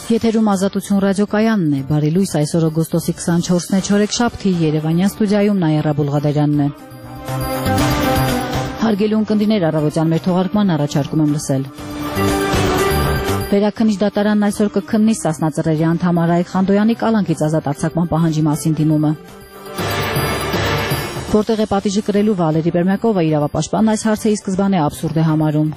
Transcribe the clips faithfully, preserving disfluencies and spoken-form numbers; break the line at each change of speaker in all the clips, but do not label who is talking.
Եթերում Ազատություն ռադիոկայանն է, բարի լույս, այսօր օգոստոսի քսանչորսն է, չորեքշաբթի, Երևանյան ստուդիայում Նաիրա Բուլղադարյանն է։ Հարգելի ունկնդիրներ, առավոտյան մեր թողարկման առաջարկում եմ լսել։ Վերաքննիչ դատարանն այսօր կքննի Սասնա Ծռերի անդամ Արայիկ Խանդոյանի կալանքից ազատ արձակման պահանջի մասին դիմումը։ Որտեղ է պատիժը կրելու Վալերի Բերմյակովը, իրավապաշտպանն այս հարցը ի սկզբանե աբսուրդ է համարում։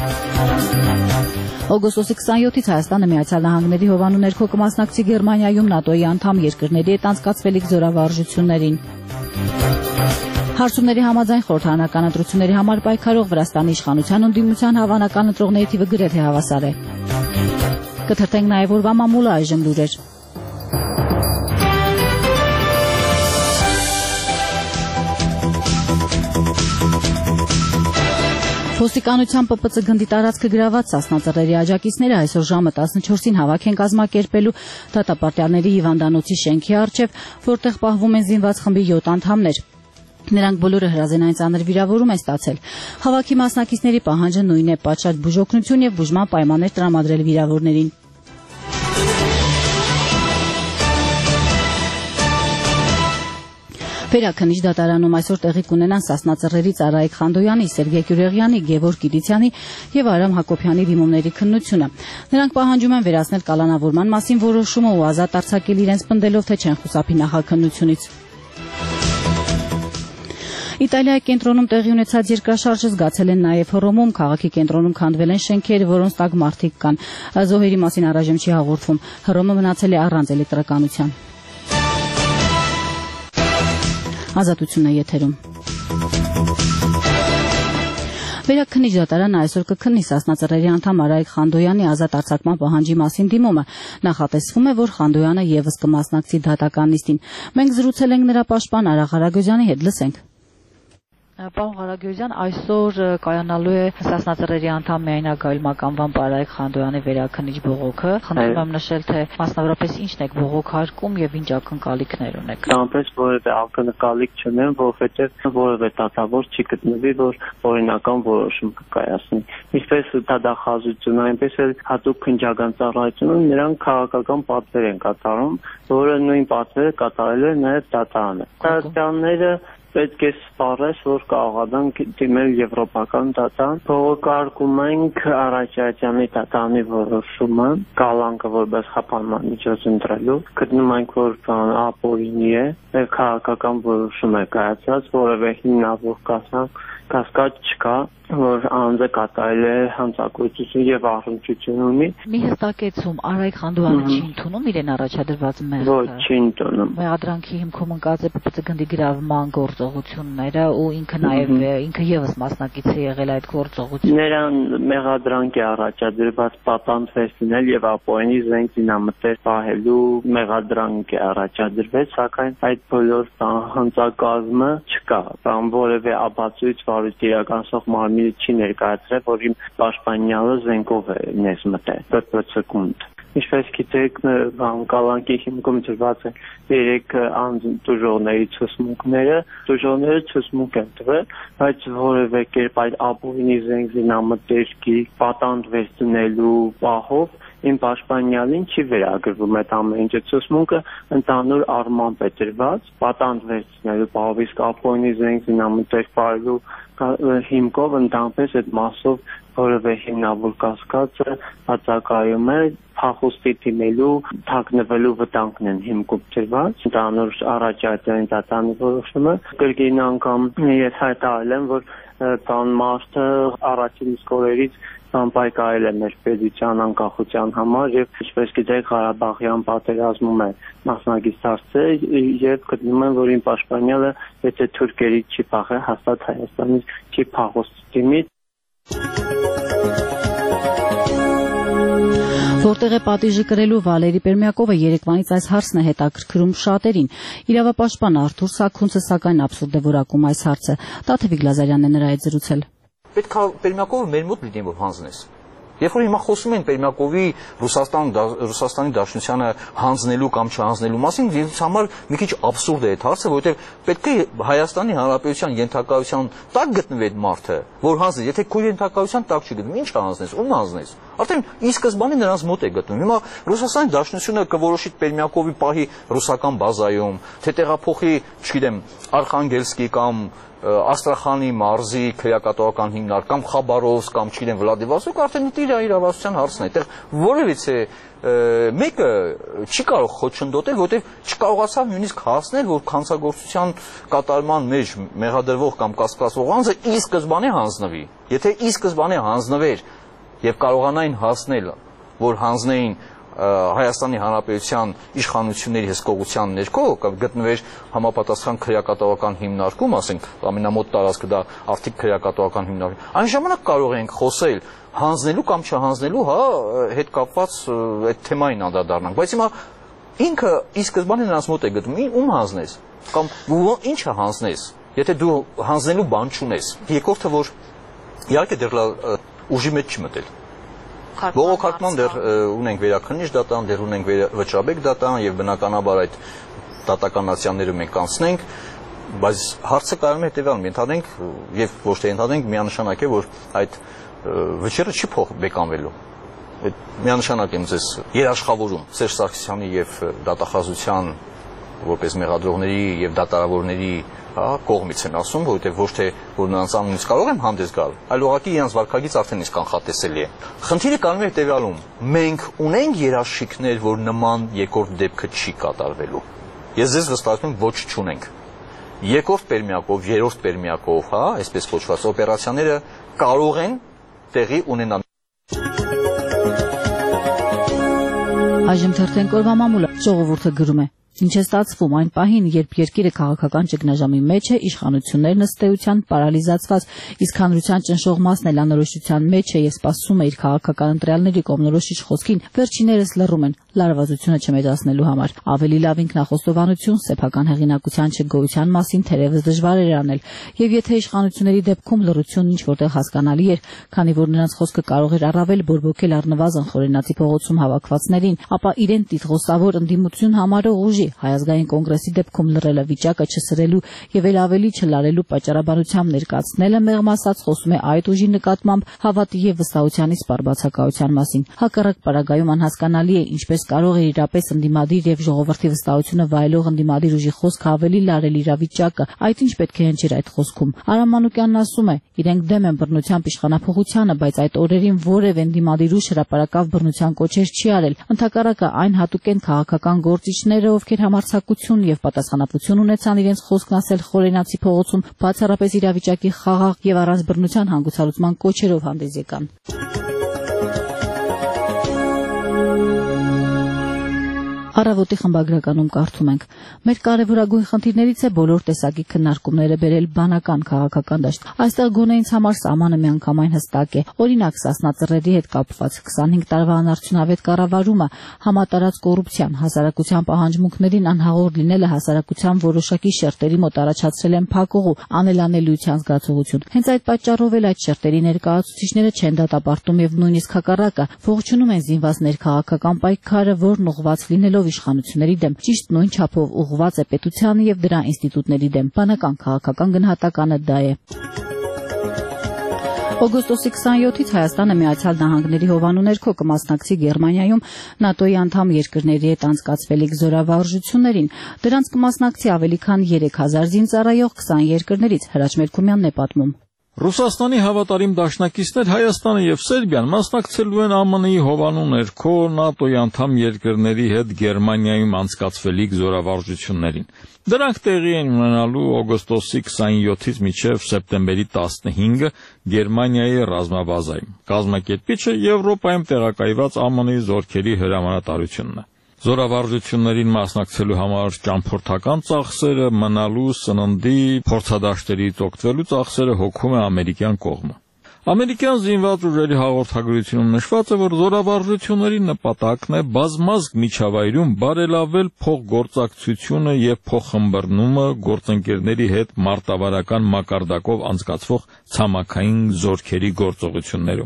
Օգոստոսի քսանյոթից Հայաստանը Միացյալ Նահանգների հովանու ներքո կմասնակցի Գերմանիայում ՆԱՏՕ-ի անդամ երկրների հետ անցկացվելիք զորավարժություններին։ Հարցումների համաձայն խորհրդարանական ընտրությունների համար պայքարող Վրաստանի իշխանության ընդդիմության հավանական ընտրողների թիվը գրեթե հավասար է։ Կթերթենք նաև օրվա մամուլը այժմ լուրեր։ Ոստիկանության Պ Պ Ց գնդի տարածքը գրաված Սասնա Ծռերի աջակիցները այսօր ժամը տասնչորսին հավաք են կազմակերպելու դատապարտյալների հիվանդանոցի շենքի առջև, որտեղ պահվում են զինված խմբի յոթ անդամներ։ Նրանք բոլորը հրազենային ծանր վիրավորում են ստացել։ Հավաքի մասնակիցների պահանջը նույնն է՝ պատշաճ բուժօգնություն եւ բուժման պայմաններ տրամադրել վիրավորներին։ Վերաքննիչ դատարանում այսօր տեղի կունենան Սասնա Ծռերից Արայիկ Խանդոյանի, Սերգեյ Գյուրեղյանի, Գևորգ Գիդիցյանի եւ Արամ Հակոբյանի դիմումների քննությունը։ Նրանք պահանջում են վերացնել կալանավորման մասին որոշումը ու ազատ արձակել իրենց պնդելով, թե չեն խուսափի նախաքննությունից։ Իտալիայի կենտրոնում տեղի ունեցած երկրաշարժը զգացել են նաև Հռոմում, քաղաքի կենտրոնում քանդվել են շենքեր, որոնց տակ մարդիկ կան։ Զոհերի մասին առայժմ չի հաղորդվում։ Հռոմը մնացել է առանց էլեկտրականության։ Ազատությունն է եթերում։ Վերաքննիչ դատարանը այսօր կքննի Սասնա Ծռերի անդամ Արայիկ Խանդոյանի ազատ արձակման պահանջի մասին դիմումը։ Նախատեսվում է, որ Խանդոյանը եւս կմասնակցի դատական նիստին։ Մենք զրուցել ենք նրա պաշտպան Արա Ղարագոզյանի հետ, լսենք։ Պարոն Ղարագոզյան, այսօր կայանալու է Սասնա Ծռերի անդամ միայնագայլմականվան Արայիկ Խանդոյանի վերաքննիչ բողոքը։ Խնդրում եմ նշել, թե մասնավորապես ինչն եք բողոքարկում եւ ինչ ակնկալիքներ ունեք։
Այնպես որևէ ակնկալիք չունեմ, որովհետեւ որևէ դատավոր չի գտնվի, որ օրինական որոշում կկայացնի։ Ինչպես դատախազությունը, այնպես էլ հատուկ քննչական ծառայությունը նրանք քաղաքական պատվեր են կատարում, որը նույն պատվերը կատարել է նաեւ դատարանը։ Դատարանները պետք է սպառես, որ կարողանան դիմել եվրոպական դատարան։ Բողոքարկում ենք Արաքելյանի դատարանի որոշումը, կալանքը որպես խափանման միջոց ընտրելու։ Գտնում ենք, որ ապօրինի է, քաղաքական որոշում է կայացած, որևէ հիմնավոր կասկած չկա, որ անձը կատարել է հանցագործություն եւ առնչություն ունի։
Մի հստակեցում, Արայիկ Խանդոյանը չի ընդունում իրեն առաջադրված մեղքը։
Ոչ, չի ընդունում։
Մեղադրանքի հիմքում ընկած է Պ Պ Ց գնդի գրավման գործողությունները ու ինքը նաեւ ինքը եւս մասնակից է եղել այդ գործողություններին։
Նրան մեղադրանք է առաջադրված պատանդ եւ ապօրինի զենք զինամթեր պահելու մեղադրանք է առաջադրված, սակայն այդ բոլոր հանցակազմը չկա։ Բան որևէ ապացույց վարույթ իրականացող մարմին չի ներկայացրել, որ իմ պաշտպանյալը զենքով է ներս մտել Պ Պ Ց գունդ։ Ինչպես գիտեք, կալանքի հիմքում դրված են երեք անտուժողների ցուցմունքները, տուժողները ցուցմունք են տվել, բայց որևէ կերպ այդ ապօրինի զենք զինամթերքի պատանդ վերցնելու պահով իմ պաշտպանյալին չի վերագրվում այդ ամեն ինչը, ցուցմունքը ընդհանուր առմամբ է դրված, պատանդ վերցնելու պահով, իսկ ապօրինի զենք զինամթերք պահելու հիմքով ընդհանրապես այդ մասով որևէ հիմնավոր կասկածը բացակայում է, փախուստի դիմելու, թաքնվելու վտանգն են հիմքում դրված։ Ընդհանուր Արաքելյանի դատարանի որոշումը կրկին անգամ ես հայտարարել եմ, որ կան մարդը առաջին իսկ օրերից պայքարել է մեր պետության անկախության համար եւ ինչպես գիտեք Ղարաբաղյան պատերազմում է մասնակից դարձել եւ գտնում են, որ իմ պաշտպանյալը եթե թուրքերից չի փախել, հաստատ Հայաստանից չի փախուստ դիմի։
Որտեղ է պատիժը կրելու Վալերի Բերմյակովը, երեկվանից այս հարցն է հետաքրքրում շատերին։ Իրավապաշտպան Արթուր Սաքունցը սակայն աբսուրդ է որակում այս հարցը։ Տաթևիկ Լազարյանն է նրա հետ զրուցել։
Պետք է Բերմյակովը մեր մոտ լինի, որ հանձնես։ Երբ որ հիմա խոսում են Պերմյակովի Ռուսաստան Ռուսաստանի Դաշնությանը հանձնելու կամ չհանձնելու մասին, ինձ համար մի քիչ աբսուրդ է այդ հարցը, որովհետև պետք է Հայաստանի Հանրապետության ենթակայության տակ գտնվի այդ մարդը, որ հանձնի, եթե քո ենթակայության տակ չի գտնվում, ի՞նչ հանձնես, ում հանձնես։ Արդեն ի սկզբանե նրանց մոտ է գտնվում։ Հիմա Ռուսաստանի Դաշնությունը կորոշի Պերմյակովի պահի ռուսական բազայում, թե տեղափոխի, չգիտեմ, Արխանգելսկի կամ Աստրախանի մարզի քրեակատվական հիմնարկ կամ Խաբարովսկ կամ չգիտեմ Վլադիվոստոկ, արդեն իր իրավասության հարցն է։ Այդտեղ որևիցե մեկը չի կարող խոչընդոտել, որովհետև չկարողացավ նույնիսկ հասնել, որ քանցագործության կատարման մեջ մեղադրվող կամ կասկածվող անձը ի սկզբանե հանձնվի։ Եթե ի սկզբանե հանձնվեր եւ կարողանային հասնել, որ հանձնեին Հայաստանի Հանրապետության իշխանությունների հսկողության ներքո կամ գտնվեր համապատասխան քրեակատվական հիմնարկում, ասենք ամենամոտ տարածքը դա արդիկ քրեակատվական հիմնարկում, այն ժամանակ կարող ենք խոսել հանձնելու կամ չհանձնելու, հա, հետ կապված այդ թեմային անդրադառնանք, բայց հիմա ինքը ի սկզբանե նրանց մոտ է գտնվում, ում հանձնես կամ ինչը հանձնես, եթե դու հանձնելու բան չունես։ Երկրորդը, որ իհարկե դեռ ուժի մեջ չի մտել։ Բողոքարկման դեռ ունենք վերաքննիչ դատան, դեռ ունենք վճռաբեկ դատան եւ բնականաբար այդ դատականացիաները մենք կանցնենք, բայց հարցը կարելի է հետեւյալն ենթադրենք եւ ոչ թե ենթադրենք, միանշանակ է, որ այդ վճիռը չի փոխբեկանվելու։ Այդ միանշանակ եմ ձեզ երաշխավորում Սերժ Սարգսյանի եւ դատախազության որպես մեղադրողների եւ դատարավորների կողմից են ասում, որովհետև ոչ թե որ նրանց անունից կարող եմ հանդես գալ, այլ ուղղակի իրենց վարքագիծ արդեն իսկ կանխատեսելի է։ Խնդիրը կանում է հետևյալում. մենք ունենք երաշխիքներ, որ նման երկրորդ դեպքը չի կատարվելու։ Ես ձեզ վստահում եմ, ոչ չունենք։ Երկրորդ Պերմյակով, երրորդ Պերմյակով, հա, այսպես կոչված օպերացիաները կարող են տեղի ունենալ։
Այժմ թերթենք օրվա մամուլը ժողովուրդը գրում է. Ինչ է ստացվում այն պահին, երբ երկիրը քաղաքական ճգնաժամի մեջ է, իշխանություններն ըստ էության պարալիզացված, իսկ հանրության ճնշող մասն էլ անորոշության մեջ է եւ սպասում է իր քաղաքական ընտրյալների կողմնորոշիչ խոսքին, վերջիներս լռում են լարվածությունը չմեծացնելու համար։ Ավելի լավ ինքնախոստովանություն, սեփական հեղինակության չգոյության մասին թերևս դժվար էր անել, եւ եթե իշխանությունների դեպքում լռությունն ինչ որտեղ հասկանալի էր, քանի որ նրանց խոսքը կարող էր առավել բորբոքել առնվազն խորենացի փողոցում հավաքվածներին, ապա իրեն տիտղոսավոր ընդդիմություն համարող ուժի Հայ ազգային կոնգրեսի դեպքում լռելը վիճակը չսրելու եւ ել ավելի չլարելու պատճառաբանությամբ ներկայացնելը մեղմ ասած խոսում է այդ ուժի նկատմամբ հավատի եւ վստահության իսպառ բացակայության մասին։ Հակառակ պարագայում անհասկանալի է ինչպես կարող է իրապես ընդդիմադիր եւ ժողովրդի վստահությունը վայելող ընդդիմադիր ուժի խոսքը ավելի լարել իրավիճակը։ Այդ ինչ պետք է հնչեր այդ խոսքում։ Արամ Մանուկյանն ասում է. իրենք դեմ են բռնությամբ իշխանափոխությանը, բայց այդ օրերին որևէ ընդդիմադիր ուժ հրապարակավ բռնության կոչեր չի արել։ Ընդհակառակը այն հատուկ են քաղաքական գործիչները, ովքեր համարձակություն եւ պատասխանատվություն ունեցան իրենց խոսքն ասել խորենացի փողոցում, բացառապես իրավիճակի խաղաղ եւ առանց բռնության հանգուցալուծման կոչերով հանդես եկան։ Առավոտի խմբագրականում կարդում ենք. մեր կարևորագույն խնդիրներից է բոլոր տեսակի քննարկումները բերել բանական քաղաքական դաշտ։ Այստեղ գոնե ինձ համար սահմանը միանգամայն հստակ է։ Օրինակ, Սասնա ծռերի հետ կապված քսանհինգ տարվա անարդյունավետ կառավարումը, համատարած կոռուպցիան, հասարակության պահանջմունքներին անհաղոր լինելը հասարակության որոշակի շերտերի մոտ առաջացրել են փակողու, անելանելիության զգացողություն։ Հենց այդ պատճառով էլ այդ շերտերի ներկայացուցիչները չեն դատապարտում եւ նույնիսկ հակառակը ողջունում են զինված ներքաղաքական պայքարը, որն ուղղված լինելով իշխանությունների դեմ ճիշտ նույն չափով ուղղված է պետությանը եւ դրա ինստիտուտների դեմ։ Բանական քաղաքական գնահատականը դա է։ Օգոստոսի քսանյոթից Հայաստանը Միացյալ Նահանգների հովանու ներքո կմասնակցի Գերմանիայում ՆԱՏՕ-ի անդամ երկրների հետ անցկացվելիք զորավարժություններին։ Դրանց կմասնակցի ավելի քան երեք հազար զինծառայող քսան երկրներից, Հրաչ Մերկումյանն է պատմում։
Ռուսաստանի հավատարիմ դաշնակիցներ Հայաստանը եւ Սերբիան մասնակցելու են ԱՄՆ-ի հովանու ներքո ՆԱՏՕ-ի անդամ երկրների հետ Գերմանիայում անցկացվելիք զորավարժություններին։ Դրանք տեղի են ունենալու օգոստոսի քսանյոթից մինչև սեպտեմբերի տասնհինգը Գերմանիայի ռազմաբազայում։ Կազմակերպիչը Եվրոպայում տեղակայված ԱՄՆ-ի զորքերի հրամանատարությունն է։ Զորավարժություններին մասնակցելու համար ճամփորդական ծախսերը, մնալու, սննդի, փորձադաշտերից օգտվելու ծախսերը հոգում է ամերիկյան կողմը։ Ամերիկյան զինված ուժերի հաղորդագրությունում նշված է, որ զորավարժությունների նպատակն է բազմազգ միջավայրում բարելավել փոխգործակցությունը եւ փոխըմբռնումը գործընկերների հետ մարտավարական մակարդակով անցկացվող ցամաքային զորքերի գործողություններում։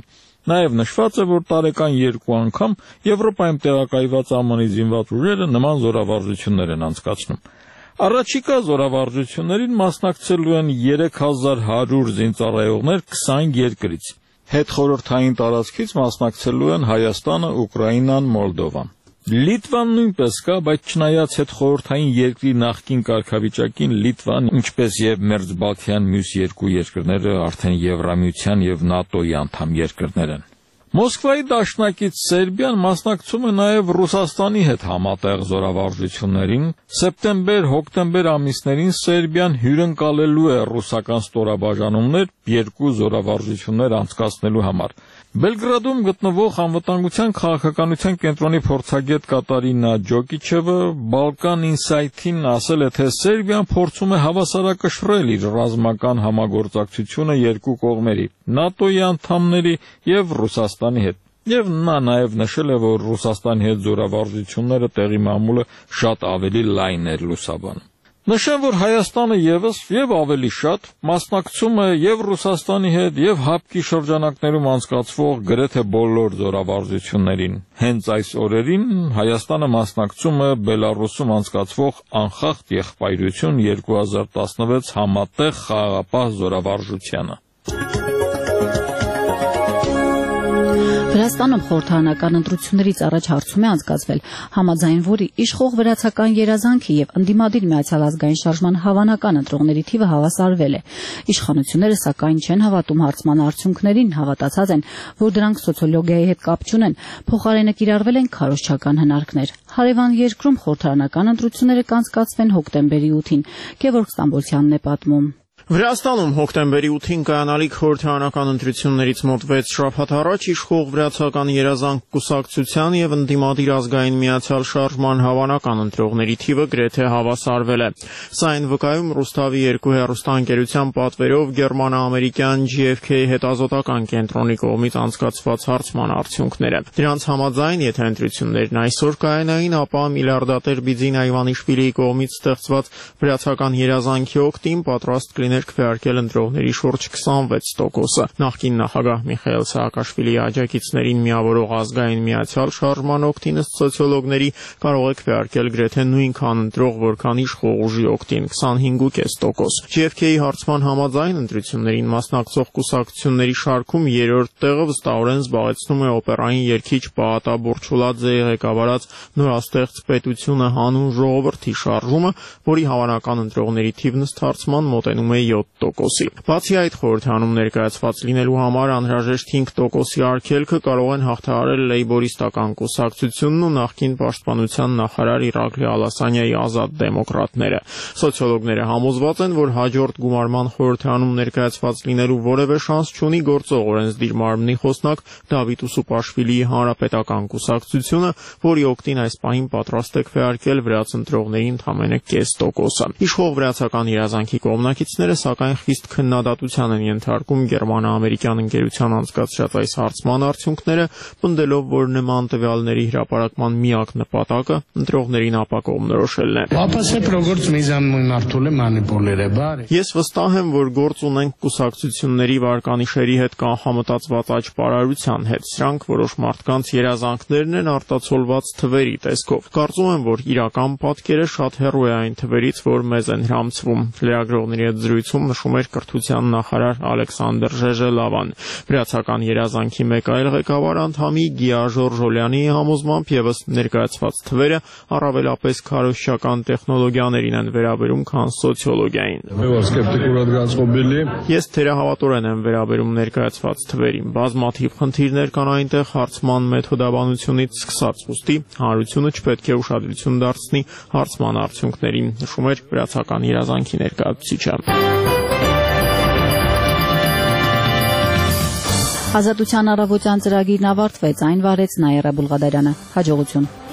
Նաև նշված է, որ տարեկան երկու անգամ Եվրոպայում տեղակայված ԱՄՆ-ի զինված ուժերը նման զորավարժություններ են անցկացնում։ Առաջիկա զորավարժություններին մասնակցելու են երեք հազար հարյուր զինծառայողներ քսան երկրից։ Հետխորհրդային տարածքից մասնակցելու են Հայաստանը, Ուկրաինան, Մոլդովան։ Լիտվան նույնպես կա, բայց չնայած հետխորհրդային երկրի նախկին կարգավիճակին Լիտվան, ինչպես եւ Մերձբալթյան մյուս երկու երկրները արդեն Եվրամիության եւ ՆԱՏՕ-ի անդամ երկրներ են։ Մոսկվայի դաշնակից Սերբիան մասնակցում է նաև Ռուսաստանի հետ համատեղ զորավարժություններին։ Սեպտեմբեր-հոկտեմբեր ամիսներին Սերբիան հյուրընկալելու է ռուսական ստորաբաժանումներ երկու զորավարժություններ անցկացնելու համար։ Բելգրադում գտնվող անվտանգության քաղաքականության կենտրոնի փորձագետ Կատարինա Ջոկիչևը Balkan Insight-ին ասել է, թե Սերբիան փորձում է հավասարակշռել իր ռազմական համագործակցությունը երկու կողմերի՝ ՆԱՏՕ-ի անդամների եւ Ռուսաստանի հետ։ Եվ նա նաև նշել է, որ Ռուսաստանի հետ զորավարժությունները տեղի մամուլը շատ ավելի լայն էր լուսաբանում։ Նշեմ, որ Հայաստանը եւս եւ ավելի շատ մասնակցում է եւ Ռուսաստանի հետ եւ ՀԱՊԿ-ի շրջանակներում անցկացվող գրեթե բոլոր զորավարժություններին։ Հենց այս օրերին Հայաստանը մասնակցում է Բելարուսում անցկացվող անխախտ եղբայրություն երկու հազար տասնվեց համատեղ խաղաղապահ զորավարժությանը։
Վրաստանում խորհրդարանական ընտրություններից առաջ հարցում է անցկացվել, համաձայն որի իշխող վրացական երազանքի եւ ընդդիմադիր Միացյալ ազգային շարժման հավանական ընտրողների թիվը հավասարվել է։ Իշխանությունները սակայն չեն հավատում հարցման արդյունքներին, հավատացած են, որ դրանք սոցիոլոգիայի հետ կապ չունեն, փոխարենը կիրառվել են քարոզչական հնարքներ։ Հարևան երկրում խորհրդարանական ընտրությունները կանցկացվեն հոկտեմբերի ութին։ Գևորգ Ստամբոլցյանն է պատմում։
Վրաստանում հոկտեմբերի ութին կայանալիք խորհրդարանական ընտրություններից մոտ վեց շաբաթ առաջ իշխող վրացական երազանք կուսակցության եւ ընդդիմադիր ազգային միացյալ շարժման հավանական ընտրողների թիվը գրեթե հավասարվել է։ Սա այն վկայում Ռուստավի երկու հեռուստաընկերության պատվերով գերմանա-ամերիկյան Ջի Էֆ Քեյ հետազոտական կենտրոնի կողմից անցկացված հարցման արդյունքները։ Դրանց համաձայն, եթե ընտրություններն այսօր կայանային, ապա միլիարդատեր Բիձին Այվանիշվիլիի կողմից ստեղծված վրացական երազանքի օգտին պատրաստ կլիներ քվեարկել ընտրողների շուրջ քսանվեց տոկոսը։ Նախկին նախագահ Միխայել Սաակաշվիլիի աջակիցներին միավորող ազգային միացյալ շարժման օգտին ըստ սոցիոլոգների կարող է քվեարկել գրեթե նույնքան ընտրող, որքան իշխող ուժի օգտին քսանհինգ կόμμα պենս տոկոս։ Ջի Էֆ Քեյի հարցման համաձայն ընտրություններին մասնակցող կուսակցությունների շարքում երրորդ տեղը վստահորեն զբաղեցնում է օպերային երգիչ Պաատա Բուրչուլաձեի ղեկավարած նորաստեղծ պետությունը հանուն ժողովրդի շարժումը, որի հավանական ընտրողների թիվն ըստ հարցման մոտենում է յոթ տոկոսի։ Բացի այդ, խորհրդանում ներկայացված լինելու համար անհրաժեշտ հինգ տոկոսի արգելքը կարող են հաղթահարել լեյբորիստական կուսակցությունն ու նախկին պաշտպանության նախարար Իրակլի Ալասանյայի ազատ դեմոկրատները։ Սոցիոլոգները համոզված են, որ հաջորդ գումարման խորհրդանում ներկայացված լինելու որևէ շանս չունի գործող օրենսդիր մարմնի խոսնակ Դավիթ Ուսուպաշվիլիի հանրապետական կուսակցությունը, որի օգտին այս պահին պատրաստ է քվեարկել վրաց ընտրողների ընդամենը կես տոկոսը։ Իշխող վրացական երազանքի կողմնակիցները սակայն խիստ քննադատության են ենթարկում գերմանա-ամերիկյան ընկերության անցկացրած այս հարցման արդյունքները, պնդելով, որ նման տվյալների հրապարակման միակ նպատակը ընտրողներին ապակողմնորոշելն է։ Ես վստահ եմ, որ գործ ունենք կուսակցությունների վարկանիշերի հետ կանխամտածված աճ պարարության հետ։ Սրանք որոշ մարդկանց երազանքներն են արտացոլված թվերի տեսքով։ Կարծում եմ, որ իրական պատկերը շատ հեռու է այն թվերից, որ մեզ են հրամցվում։ Լրագրողների հետ զրույցում նշում էր կրթության նախարար Ալեքսանդր Ժեժելավան։ Վրացական երազանքի մեկ այլ ղեկավար անդամի Գիա Ժորժոլյանի համոզմամբ եւս ներկայացված թվերը առավելապես քարոզչական տեխնոլոգիաներին են վերաբերում, քան սոցիոլոգիային։ Ես թերահավատորեն եմ վերաբերում ներկայացված թվերին։ Բազմաթիվ խնդիրներ կան այնտեղ հարցման մեթոդաբանությունից սկսած, ուստի հանրությունը չպետք է ուշադրություն դարձնի հարցման արդյունքներին, նշում էր վրացական երազանքի ներկայացուցիչը։
Ազատության առավոտյան ծրագիրն ավարտվեց, այն վարեց Նաիրա Բուլղադարյանը։ Հաջողություն։